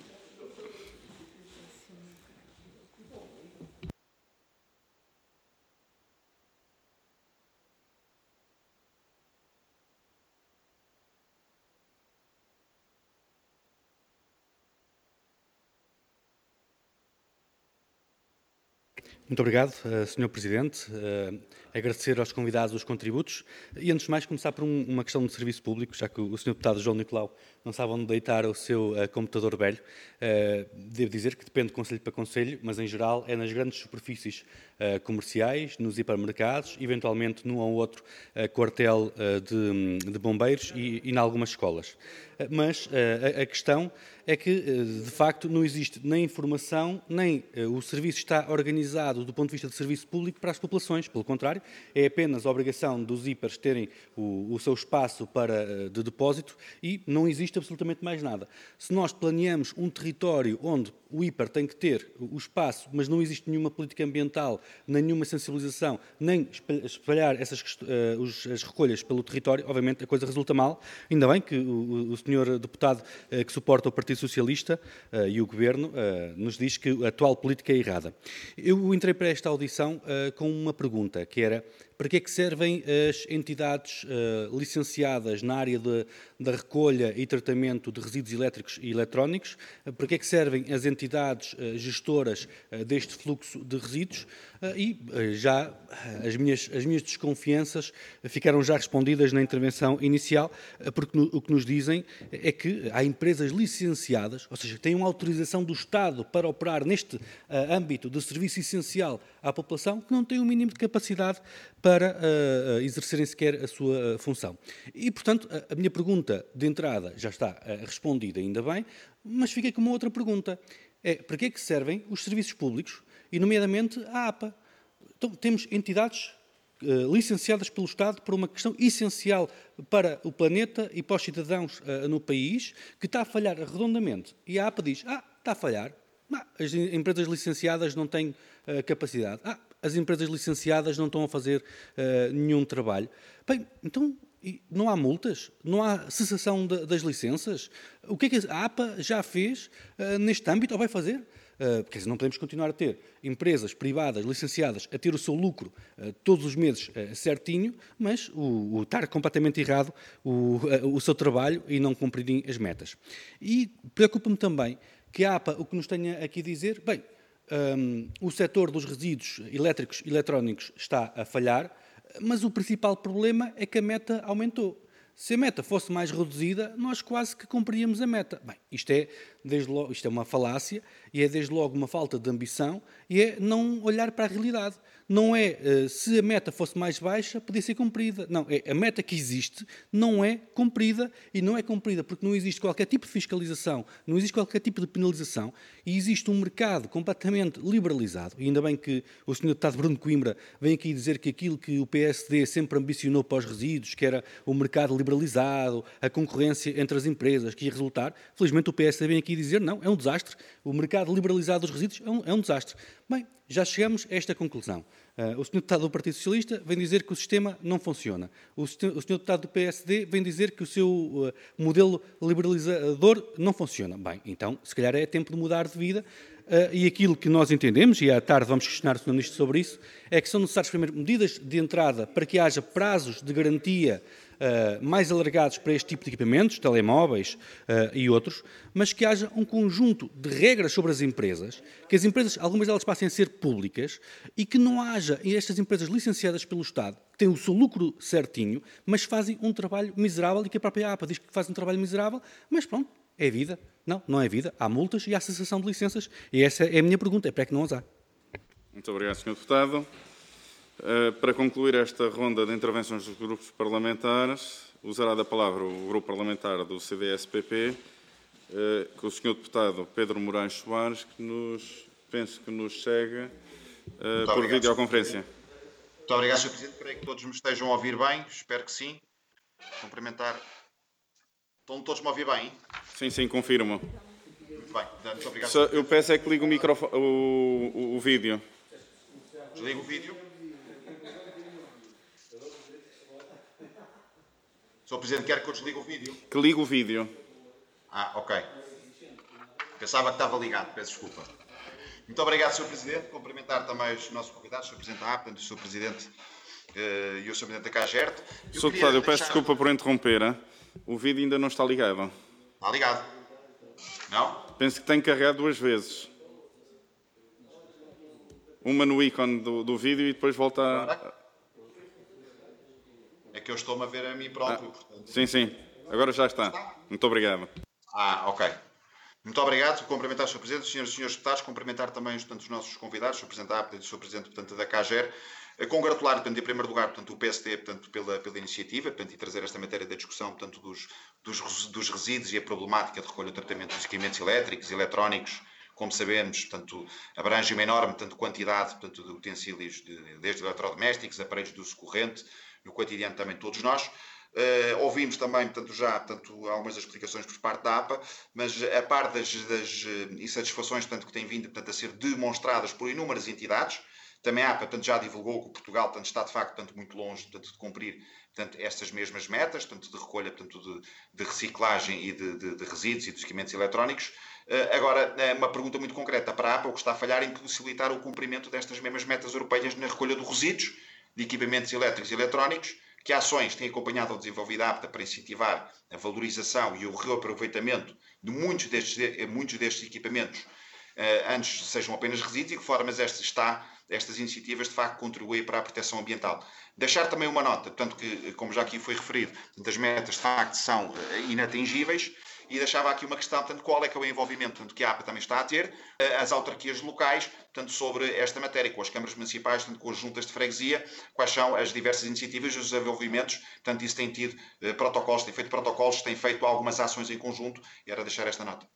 Muito obrigado, Sr. Presidente. Agradecer aos convidados os contributos e, antes de mais, começar por uma questão de serviço público, já que o Sr. Deputado João Nicolau não sabe onde deitar o seu computador velho. Devo dizer que depende de concelho para concelho, mas, em geral, é nas grandes superfícies comerciais, nos hipermercados, eventualmente num ou outro quartel de bombeiros e em algumas escolas. Mas a questão é que, de facto, não existe nem informação, nem o serviço está organizado do ponto de vista de serviço público para as populações. Pelo contrário, é apenas a obrigação dos hipers terem o seu espaço de depósito e não existe absolutamente mais nada. Se nós planeamos um território onde o hiper tem que ter o espaço, mas não existe nenhuma política ambiental, nem nenhuma sensibilização, nem espalhar as recolhas pelo território, obviamente a coisa resulta mal. Ainda bem que o senhor deputado que suporta o Partido Socialista e o Governo nos diz que a atual política é errada. Eu entrei para esta audição com uma pergunta, que era para que é que servem as entidades licenciadas na área da recolha e tratamento de resíduos elétricos e eletrónicos, para que é que servem as entidades gestoras deste fluxo de resíduos, e já as minhas desconfianças ficaram já respondidas na intervenção inicial, porque o que nos dizem é que há empresas licenciadas, ou seja, que têm uma autorização do Estado para operar neste âmbito de serviço essencial à população, que não têm o mínimo de capacidade para exercerem sequer a sua função. E, portanto, a minha pergunta de entrada já está respondida, ainda bem, mas fiquei com uma outra pergunta. Para que é que servem os serviços públicos, e nomeadamente a APA? Então, temos entidades licenciadas pelo Estado para uma questão essencial para o planeta e para os cidadãos no país, que está a falhar redondamente. E a APA diz, está a falhar, as empresas licenciadas não têm capacidade, as empresas licenciadas não estão a fazer nenhum trabalho. Bem, então, não há multas? Não há cessação das licenças? O que é que a APA já fez neste âmbito, ou vai fazer? Porque não podemos continuar a ter empresas privadas licenciadas a ter o seu lucro todos os meses certinho, mas estar completamente errado o seu trabalho e não cumprirem as metas. E preocupa-me também que a APA o que nos tenha aqui a dizer, bem, o setor dos resíduos elétricos e eletrónicos está a falhar, mas o principal problema é que a meta aumentou. Se a meta fosse mais reduzida, nós quase que cumpríamos a meta. Bem, isto é uma falácia e é desde logo uma falta de ambição e é não olhar para a realidade. Não é se a meta fosse mais baixa, podia ser cumprida. Não, a meta que existe não é cumprida, e não é cumprida porque não existe qualquer tipo de fiscalização, não existe qualquer tipo de penalização, e existe um mercado completamente liberalizado. E ainda bem que o Sr. Deputado Bruno Coimbra vem aqui dizer que aquilo que o PSD sempre ambicionou para os resíduos, que era o mercado liberalizado, a concorrência entre as empresas, que ia resultar. Felizmente o PSD vem aqui dizer, não, é um desastre. O mercado liberalizado dos resíduos é um desastre. Bem, já chegamos a esta conclusão. O Sr. Deputado do Partido Socialista vem dizer que o sistema não funciona. O Sr. Deputado do PSD vem dizer que o seu modelo liberalizador não funciona. Bem, então, se calhar é tempo de mudar de vida. E aquilo que nós entendemos, e à tarde vamos questionar o Sr. Ministro sobre isso, é que são necessárias primeiro medidas de entrada para que haja prazos de garantia mais alargados para este tipo de equipamentos, telemóveis e outros, mas que haja um conjunto de regras sobre as empresas, que as empresas, algumas delas passem a ser públicas, e que não haja estas empresas licenciadas pelo Estado, que têm o seu lucro certinho, mas fazem um trabalho miserável, e que a própria APA diz que fazem um trabalho miserável, mas pronto, é vida. Não, não é vida. Há multas e há cessação de licenças, e essa é a minha pergunta, é para que não as há. Muito obrigado, Sr. Deputado. Para concluir esta ronda de intervenções dos grupos parlamentares, usará da palavra o grupo parlamentar do CDS-PP, com o Sr. Deputado Pedro Moraes Soares, que penso que nos segue por videoconferência. Muito obrigado, Sr. Presidente. Creio que todos me estejam a ouvir bem, espero que sim. Cumprimentar. Estão todos-me a ouvir bem? Sim, sim, confirmo. Muito bem, muito obrigado. Eu peço é que ligue o microfone, o vídeo. Desligo o vídeo. Sr. Presidente, quer que eu desligue o vídeo? Que ligue o vídeo. Ok. Pensava que estava ligado, peço desculpa. Muito obrigado, Sr. Presidente. Cumprimentar também os nossos convidados, o Sr. Presidente da APA, o Sr. Presidente e o Sr. Presidente da CAGERT. Sr. Deputado, eu peço desculpa por interromper. Hein? O vídeo ainda não está ligado. Está ligado? Não? Penso que tem carregado 2 vezes. Uma no ícone do vídeo e depois volta a... É que eu estou-me a ver a mim próprio, portanto... Sim. Agora já está. Muito obrigado. Ok. Muito obrigado. Cumprimentar o Sr. Presidente, os senhores e senhores deputados, cumprimentar também os nossos convidados, o Sr. Presidente da APA e o Sr. Presidente, portanto, da CAGER. Congratular, portanto, em primeiro lugar, portanto, o PSD, portanto, pela iniciativa, portanto, e trazer esta matéria da discussão, portanto, dos resíduos e a problemática de recolha e tratamento dos equipamentos elétricos e eletrónicos. Como sabemos, portanto, abrange uma enorme, portanto, quantidade, portanto, de utensílios, desde eletrodomésticos, aparelhos de uso corrente, no cotidiano também todos nós. Ouvimos também, portanto, algumas das explicações por parte da APA, mas a par das insatisfações, portanto, que têm vindo, portanto, a ser demonstradas por inúmeras entidades, também a APA, portanto, já divulgou que Portugal, portanto, está de facto, portanto, muito longe, portanto, de cumprir, portanto, estas mesmas metas, portanto, de recolha, portanto, de reciclagem e de resíduos e dos equipamentos eletrónicos. Agora, uma pergunta muito concreta para a APA: o que está a falhar em possibilitar o cumprimento destas mesmas metas europeias na recolha de resíduos, de equipamentos elétricos e eletrónicos, que ações têm acompanhado ou desenvolvido a APTA para incentivar a valorização e o reaproveitamento de muitos destes equipamentos antes sejam apenas resíduos e que formas estas iniciativas de facto contribuem para a proteção ambiental. Deixar também uma nota, portanto que, como já aqui foi referido, as metas de facto são inatingíveis, e deixava aqui uma questão, portanto, qual é que é o envolvimento portanto, que a APA também está a ter, as autarquias locais, portanto, sobre esta matéria, com as câmaras municipais, portanto, com as juntas de freguesia, quais são as diversas iniciativas e os desenvolvimentos, portanto, isso tem tido protocolos, tem feito protocolos, tem feito algumas ações em conjunto, e era deixar esta nota.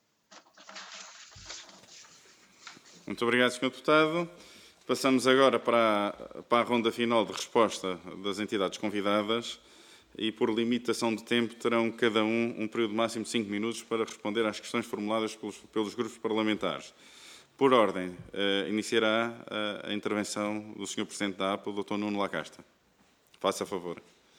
Muito obrigado, Sr. Deputado. Passamos agora para a ronda final de resposta das entidades convidadas e, por limitação de tempo, terão cada um período máximo de 5 minutos para responder às questões formuladas pelos grupos parlamentares. Por ordem, iniciará a intervenção do Sr. Presidente da APA, o Dr. Nuno Lacasta. Faça favor.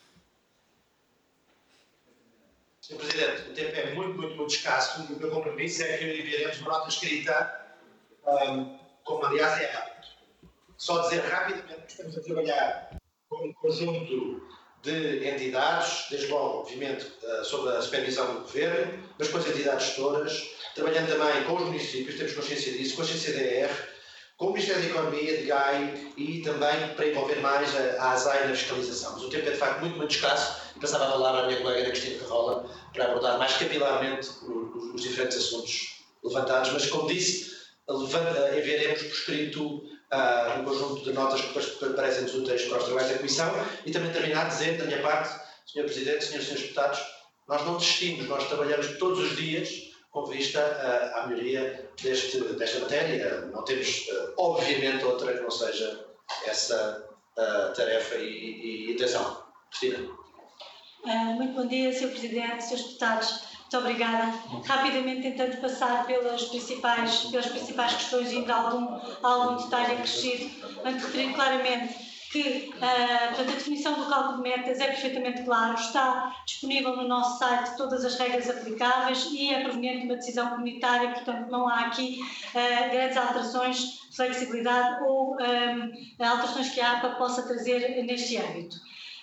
Sr. Presidente, o tempo é muito escasso. O meu compromisso é que enviaremos uma nota escrita, como aliás é hábito. Só dizer rapidamente que estamos a trabalhar com um conjunto de entidades, desde logo, obviamente, sob a supervisão do Governo, mas com as entidades todas, trabalhando também com os municípios, temos consciência disso, com a CCDR, com o Ministério da Economia, de GAI e também para envolver mais a ASAI na fiscalização. Mas o tempo é, de facto, muito escasso e passava a palavra à minha colega Ana Cristina Carrola para abordar mais capilarmente os diferentes assuntos levantados, mas, como disse, enviaremos por escrito um conjunto de notas que depois parecem úteis para os trabalhos da Comissão e também terminar dizendo, da minha parte, Sr. Presidente, Srs. Deputados, nós não desistimos, nós trabalhamos todos os dias com vista à melhoria desta matéria. Não temos, obviamente, outra que não seja essa tarefa e intenção. Cristina. Muito bom dia, Sr. Presidente, Srs. Deputados. Muito obrigada. Rapidamente, tentando passar pelas principais questões e indo a algum detalhe acrescido, mas referir claramente que portanto, a definição do cálculo de metas é perfeitamente claro, está disponível no nosso site todas as regras aplicáveis e é proveniente de uma decisão comunitária, portanto não há aqui grandes alterações, flexibilidade ou alterações que a APA possa trazer neste âmbito.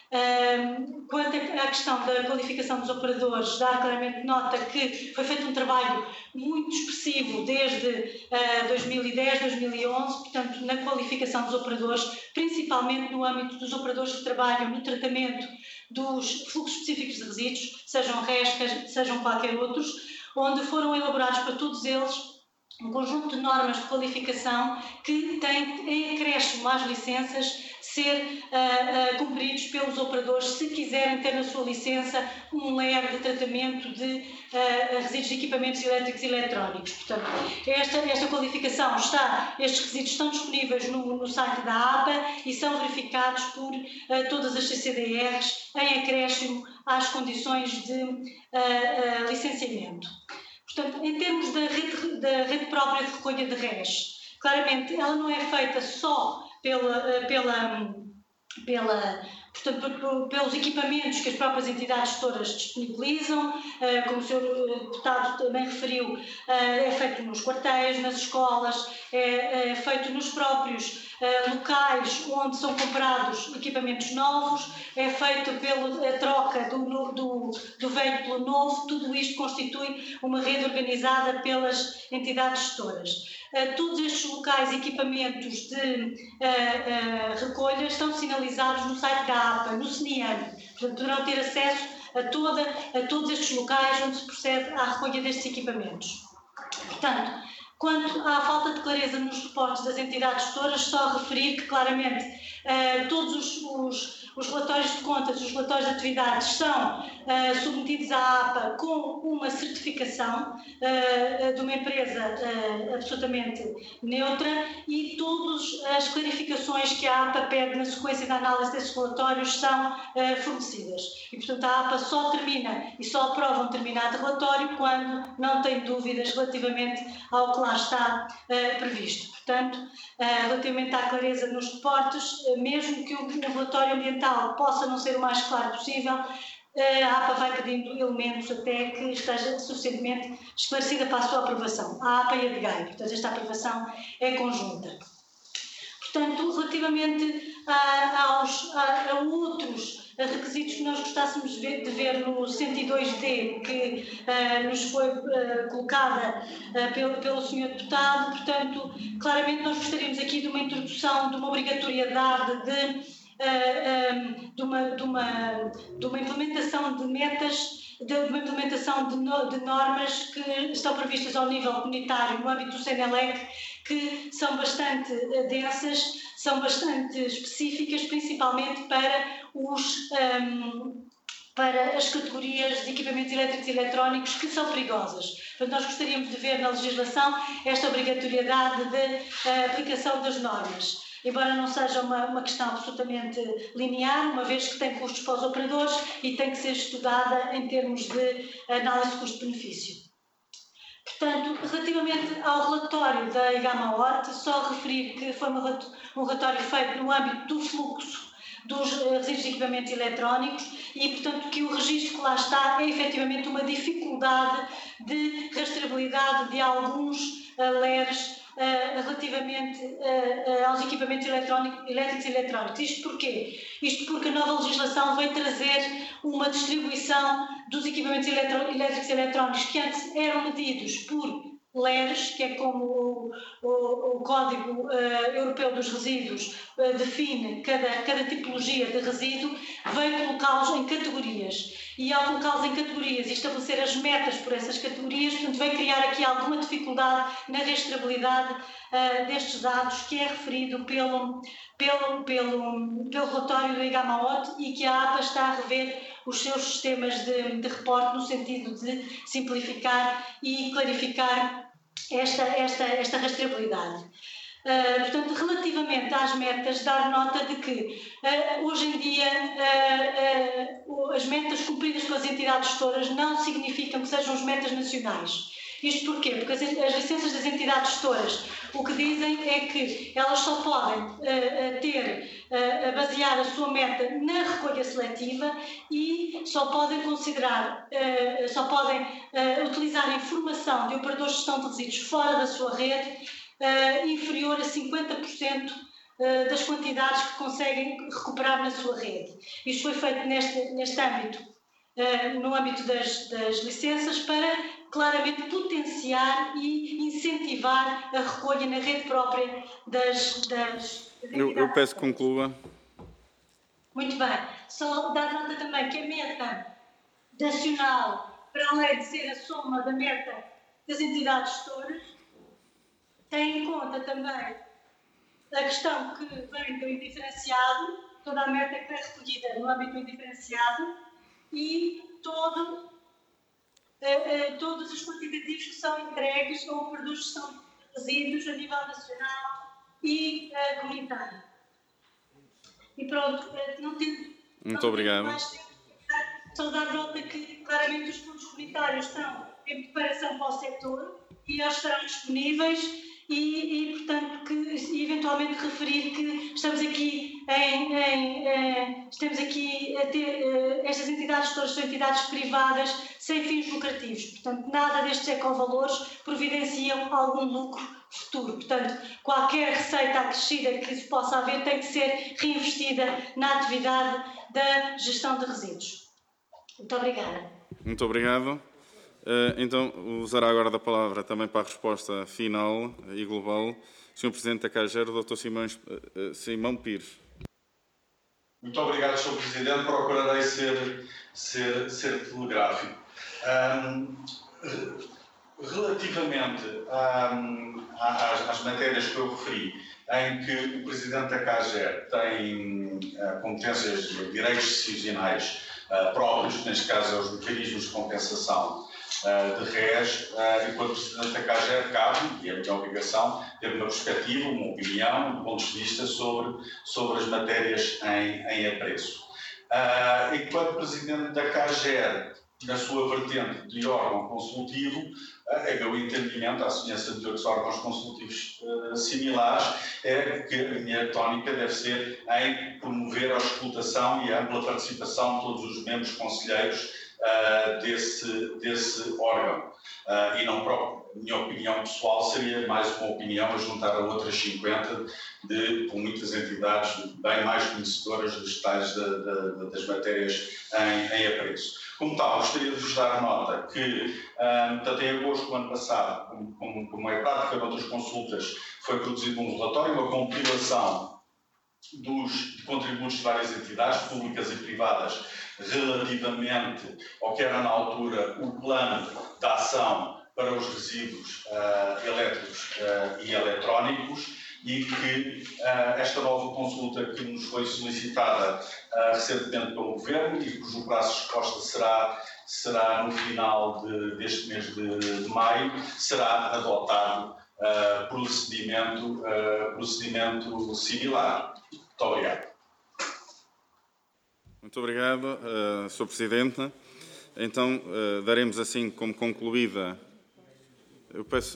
Quanto à questão da qualificação dos operadores, dar claramente nota que foi feito um trabalho muito expressivo desde 2010, 2011, portanto, na qualificação dos operadores, principalmente no âmbito dos operadores que trabalham no tratamento dos fluxos específicos de resíduos, sejam RES, sejam qualquer outros, onde foram elaborados para todos eles um conjunto de normas de qualificação que têm em acréscimo às licenças ser cumpridos pelos operadores se quiserem ter na sua licença um leque de tratamento de resíduos de equipamentos elétricos e eletrónicos. Portanto, esta qualificação estes resíduos estão disponíveis no site da APA e são verificados por todas as CCDRs em acréscimo às condições de licenciamento. Portanto, em termos da rede própria de recolha de RES, claramente ela não é feita só pelos equipamentos que as próprias entidades gestoras disponibilizam, como o Sr. Deputado também referiu, é feito nos quartéis, nas escolas, é feito nos próprios locais onde são comprados equipamentos novos, é feito pela troca do velho pelo novo, tudo isto constitui uma rede organizada pelas entidades gestoras. Todos estes locais e equipamentos de recolha estão sinalizados no site da APA, no SNIAN. Portanto, poderão ter acesso a todos estes locais onde se procede à recolha destes equipamentos. Portanto, quanto à falta de clareza nos reportes das entidades gestoras, só referir que claramente todos os relatórios de contas, os relatórios de atividades são submetidos à APA com uma certificação de uma empresa absolutamente neutra e todas as clarificações que a APA pede na sequência da análise desses relatórios são fornecidas. E, portanto, a APA só termina e só aprova um determinado relatório quando não tem dúvidas relativamente ao que lá está previsto. Portanto, relativamente à clareza nos reportes, mesmo que o relatório ambiental possa não ser o mais claro possível, a APA vai pedindo elementos até que esteja suficientemente esclarecida para a sua aprovação. A APA e a DGAI, portanto, esta aprovação é conjunta. Portanto, relativamente a outros requisitos que nós gostássemos de ver no 102D, que nos foi colocada pelo Sr. Deputado, portanto, claramente nós gostaríamos aqui de uma introdução, de uma obrigatoriedade de uma implementação de metas, de uma implementação de normas que estão previstas ao nível comunitário no âmbito do CNLEC, que são bastante densas, são bastante específicas, principalmente para as categorias de equipamentos elétricos e eletrónicos que são perigosas. Portanto, nós gostaríamos de ver na legislação esta obrigatoriedade de aplicação das normas. Embora não seja uma questão absolutamente linear, uma vez que tem custos para os operadores e tem que ser estudada em termos de análise de custo-benefício. Portanto, relativamente ao relatório da IGAMA-OT, só referir que foi um relatório feito no âmbito do fluxo dos resíduos de equipamentos eletrónicos e, portanto, que o registro que lá está é efetivamente uma dificuldade de rastreabilidade de alguns LERs relativamente aos equipamentos elétricos e eletrónicos. Isto porquê? Isto porque a nova legislação vem trazer uma distribuição dos equipamentos elétricos e eletrónicos que antes eram medidos por LERs, que é como o Código Europeu dos Resíduos define cada tipologia de resíduo, vem colocá-los em categorias. E ao colocá-los em categorias e estabelecer as metas por essas categorias, portanto, vem criar aqui alguma dificuldade na rastreabilidade destes dados, que é referido pelo relatório do IGAMA-OT e que a APA está a rever os seus sistemas de reporte no sentido de simplificar e clarificar esta rastreabilidade. Portanto, relativamente às metas, dar nota de que hoje em dia as metas cumpridas pelas entidades gestoras não significam que sejam as metas nacionais. Isto porquê? Porque as licenças das entidades gestoras o que dizem é que elas só podem basear a sua meta na recolha seletiva e só podem utilizar a informação de operadores de gestão de resíduos fora da sua rede inferior a 50% das quantidades que conseguem recuperar na sua rede. Isto foi feito neste âmbito, no âmbito das licenças, para claramente potenciar e incentivar a recolha na rede própria das Eu peço que conclua. Muito bem. Só dar nota também que a meta nacional, para além de ser a soma da meta das entidades gestoras, tem em conta também a questão que vem do indiferenciado, toda a meta que é recolhida no âmbito do indiferenciado e todos os quantitativos que são entregues a operadores de gestão de resíduos a nível nacional e comunitário. E pronto, não tenho muito obrigado. Mais tempo. Só dar nota que claramente os fundos comunitários estão em preparação para o setor e eles estarão disponíveis e portanto, que eventualmente referir que estamos aqui a ter estas entidades, todas são entidades privadas sem fins lucrativos, portanto nada destes ecovalores providenciam algum lucro futuro, portanto qualquer receita acrescida que se possa haver tem que ser reinvestida na atividade da gestão de resíduos. Muito obrigada. Muito obrigado. Então, usará agora da palavra também para a resposta final e global o Sr. Presidente da CAGER, o Dr. Simão Pires. Muito obrigado, Sr. Presidente. Procurarei ser telegráfico. Relativamente às matérias que eu referi, em que o Presidente da CAGER tem competências de direitos decisionais próprios, neste caso, aos mecanismos de compensação de RES, enquanto Presidente da CAGER cabe, e é a minha obrigação, ter uma perspectiva, uma opinião, pontos de vista sobre as matérias em apreço. Enquanto Presidente da CAGER, na sua vertente de órgão consultivo, é meu entendimento, à semelhança de outros órgãos consultivos similares, é que a minha tónica deve ser em promover a explotação e a ampla participação de todos os membros conselheiros desse órgão. E não próprio. A minha opinião pessoal seria mais uma opinião a juntar a outras 50 por muitas entidades bem mais conhecedoras dos detalhes das matérias em apreço. Como tal, gostaria de vos dar nota que, tanto em agosto do ano passado, como é prática noutras consultas, foi produzido um relatório, uma compilação dos contributos de várias entidades, públicas e privadas, relativamente ao que era na altura o plano de ação para os resíduos elétricos e eletrónicos, e que esta nova consulta que nos foi solicitada recentemente pelo Governo e cujo prazo de resposta será no final deste mês de maio, será adotado procedimento similar. Muito obrigado. Muito obrigado, Sr. Presidente. Então, daremos assim como concluída. Eu peço.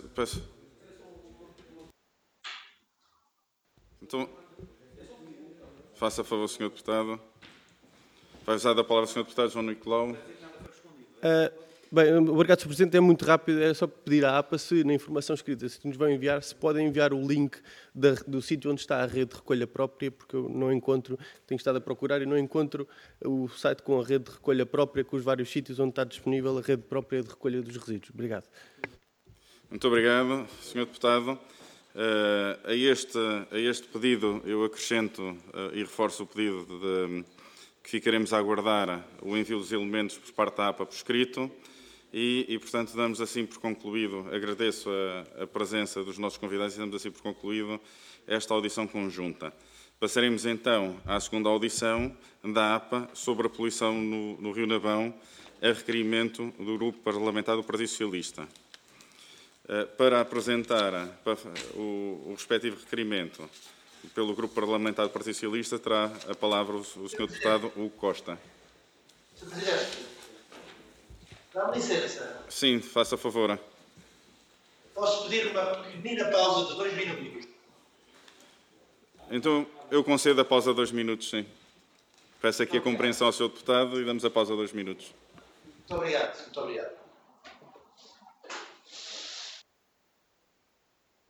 Então, faça a favor, Sr. Deputado. Vai usar a palavra o Sr. Deputado João Nicolau. Bem, obrigado, Sr. Presidente. É muito rápido. É só pedir à APA, se na informação escrita, se nos vão enviar, se podem enviar o link do sítio onde está a rede de recolha própria, porque eu não encontro, tenho estado a procurar e não encontro o site com a rede de recolha própria, com os vários sítios onde está disponível a rede própria de recolha dos resíduos. Obrigado. Muito obrigado, Sr. Deputado. A este pedido eu acrescento e reforço o pedido que ficaremos a aguardar o envio dos elementos por parte da APA por escrito e, portanto, damos assim por concluído, agradeço a presença dos nossos convidados e damos assim por concluído esta audição conjunta. Passaremos então à segunda audição da APA sobre a poluição no Rio Navão, a requerimento do Grupo Parlamentar do Partido Socialista. Para apresentar o respectivo requerimento pelo Grupo Parlamentar do Partido Socialista, terá a palavra o Sr. Deputado Hugo Costa. Sr. Presidente, dá-me licença. Sim, faça favor. Posso pedir uma pequenina pausa de 2 minutos? Então, eu concedo a pausa de 2 minutos, sim. Peço aqui a compreensão ao Sr. Deputado e damos a pausa de 2 minutos. Muito obrigado, muito obrigado.